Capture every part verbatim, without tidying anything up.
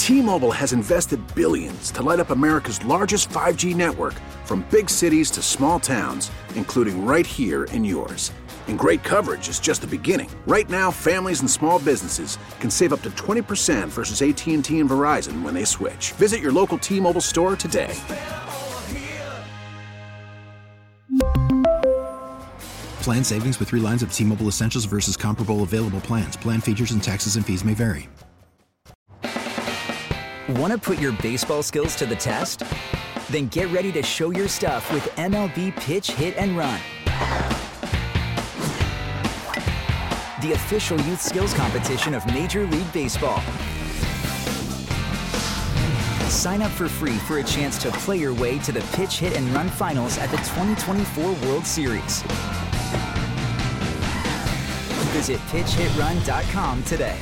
T-Mobile has invested billions to light up America's largest five G network, from big cities to small towns, including right here in yours. And great coverage is just the beginning. Right now, families and small businesses can save up to twenty percent versus A T and T and Verizon when they switch. Visit your local T-Mobile store today. Plan savings with three lines of T-Mobile Essentials versus comparable available plans. Plan features and taxes and fees may vary. Want to put your baseball skills to the test? Then get ready to show your stuff with M L B Pitch, Hit, and Run. The official youth skills competition of Major League Baseball. Sign up for free for a chance to play your way to the Pitch, Hit, and Run finals at the twenty twenty-four World Series. Visit pitch hit run dot com today.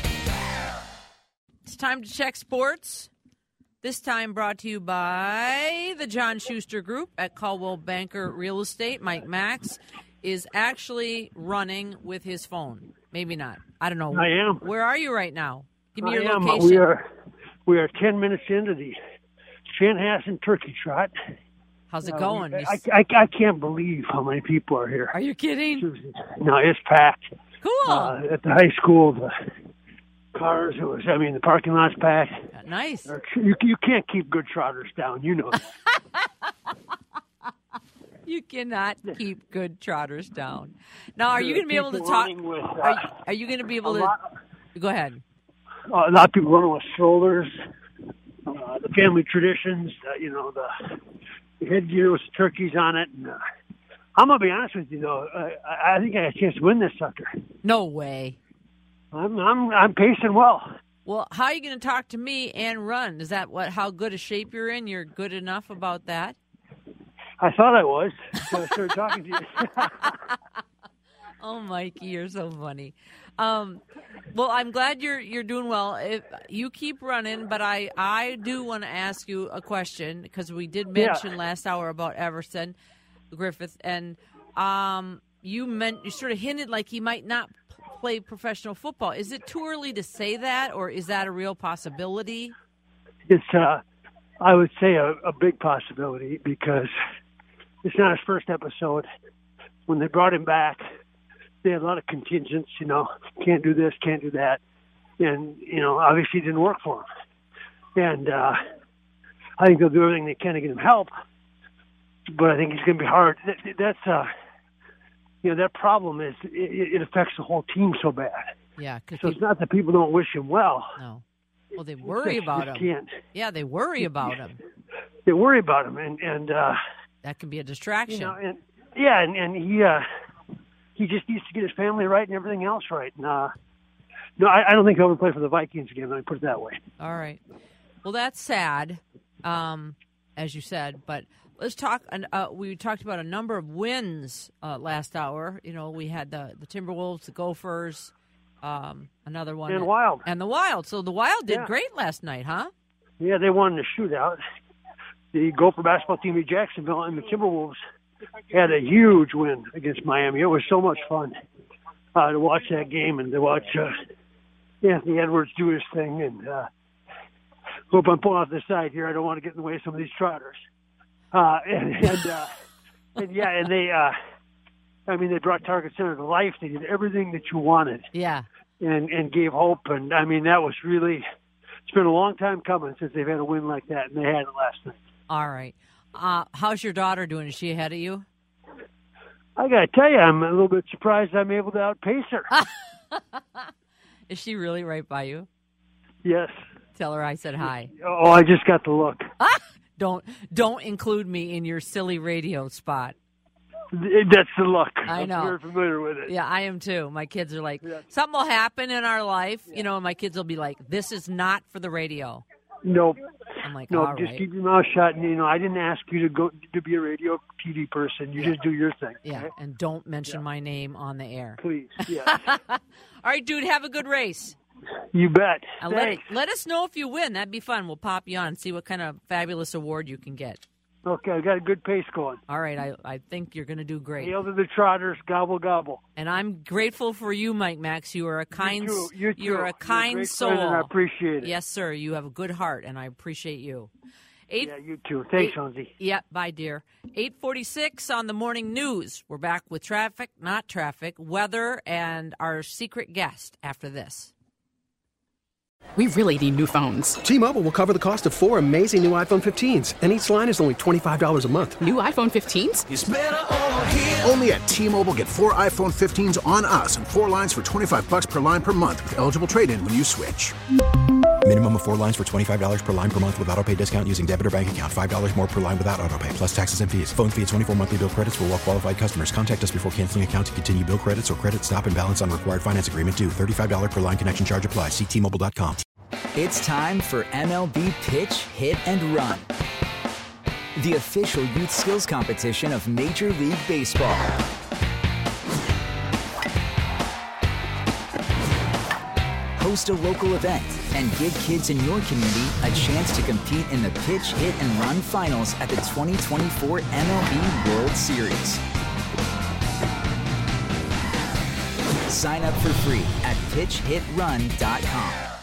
It's time to check sports. This time brought to you by the John Schuster Group at Caldwell Banker Real Estate. Mike Max is actually running with his phone. Maybe not. I don't know. I am. Where are you right now? Give me I your am. location. We are, we are ten minutes into the Chanhassen Turkey Trot. How's it uh, going? We, I, I, I can't believe how many people are here. Are you kidding? No, it's packed. Cool. Uh, at the high school, the cars, it was, I mean, the parking lot's packed. Nice. You, you can't keep good trotters down, you know. You cannot keep good trotters down. Now, are you going to be able to People talk? running with, uh, Are you, are you going to be able a to? lot- Go ahead. Uh, a lot of people running with strollers, uh, the family traditions, uh, you know, the, the headgear with the turkeys on it. And, uh, I'm going to be honest with you, though. Uh, I I think I have a chance to win this sucker. No way. I'm I'm I'm pacing well. Well, how are you going to talk to me and run? Is that what? How good a shape you're in? You're good enough about that? I thought I was. So I started talking to you. Oh, Mikey, you're so funny. Um, well, I'm glad you're you're doing well. If you keep running, but I, I do want to ask you a question because we did mention Yeah. last hour about Everson Griffith, and um, you meant you sort of hinted like he might not p- play professional football. Is it too early to say that, or is that a real possibility? It's uh, I would say a, a big possibility because it's not his first episode. When they brought him back, they had a lot of contingents, you know, can't do this, can't do that. And, you know, obviously it didn't work for him. And uh, I think they'll do everything they can to get him help. But I think it's going to be hard. That, that's, uh, you know, that problem is it, it affects the whole team so bad. Yeah. Cause So he, it's not that people don't wish him well. no. Well, they worry They about just him. Can't. Yeah, they worry about him. They worry about him. And, and uh, That can be a distraction. you know, and, yeah, and, and he, uh, he just needs to get his family right and everything else right. And, uh, no, I, I don't think he'll ever play for the Vikings again. Let me put it that way. All right. Well, that's sad, um, as you said. But let's talk. Uh, we talked about a number of wins uh, last hour. You know, we had the, the Timberwolves, the Gophers, um, another one. And Wild. And the Wild. So the Wild did Yeah. great last night, huh? Yeah, they won the shootout. The Gopher basketball team in Jacksonville and the Timberwolves had a huge win against Miami. It was so much fun uh, to watch that game and to watch uh, Anthony Edwards do his thing. And uh, hope I'm pulling off the side here. I don't want to get in the way of some of these trotters. Uh, and and, uh, and yeah, and they, uh, I mean, they brought Target Center to life. They did everything that you wanted. Yeah. And and gave hope. And I mean, that was really, it's been a long time coming since they've had a win like that, and they had it last night. All right. Uh, how's your daughter doing? Is she ahead of you? I got to tell you, I'm a little bit surprised I'm able to outpace her. Is she really right by you? Yes. Tell her I said hi. Oh, I just got the look. Don't don't include me in your silly radio spot. That's the look. I know. I'm very familiar with it. Yeah, I am too. My kids are like, Yeah. something will happen in our life, you know, and my kids will be like, this is not for the radio. Nope. I'm like, No, all just right. keep your mouth shut. And, you know, I didn't ask you to go to be a radio T V person. You just do your thing. Yeah, Okay? and don't mention my name on the air. Please. Yeah. All right, dude, have a good race. You bet. And let, Thanks. let us know if you win. That'd be fun. We'll pop you on and see what kind of fabulous award you can get. Okay, I got a good pace going. All right, I, I think you're going to do great. Hail to the Trotters, gobble gobble. And I'm grateful for you, Mike Max. You are a kind, You too. You too. you're a kind You're a great soul. friend, and I appreciate it. Yes, sir. You have a good heart, and I appreciate you. Eight, Yeah, you too. Thanks, eight, Honzi. Yeah, bye, dear. eight forty-six on the morning news. We're back with traffic, not traffic, weather, and our secret guest after this. We really need new phones. T-Mobile will cover the cost of four amazing new iPhone fifteens, and each line is only twenty-five dollars a month. New iPhone fifteens? It's better over here. Only at T-Mobile, get four iPhone fifteens on us and four lines for twenty-five bucks per line per month with eligible trade-in when you switch. Minimum of four lines for twenty-five dollars per line per month with autopay discount using debit or bank account. five dollars more per line without autopay, plus taxes and fees. Phone fee at twenty-four monthly bill credits for well-qualified customers. Contact us before canceling account to continue bill credits or credit stop and balance on required finance agreement due. thirty-five dollars per line connection charge applies. See T Mobile dot com. It's time for M L B Pitch, Hit, and Run, the official youth skills competition of Major League Baseball. Host a local event and give kids in your community a chance to compete in the Pitch, Hit, and Run finals at the twenty twenty-four M L B World Series. Sign up for free at pitch hit run dot com.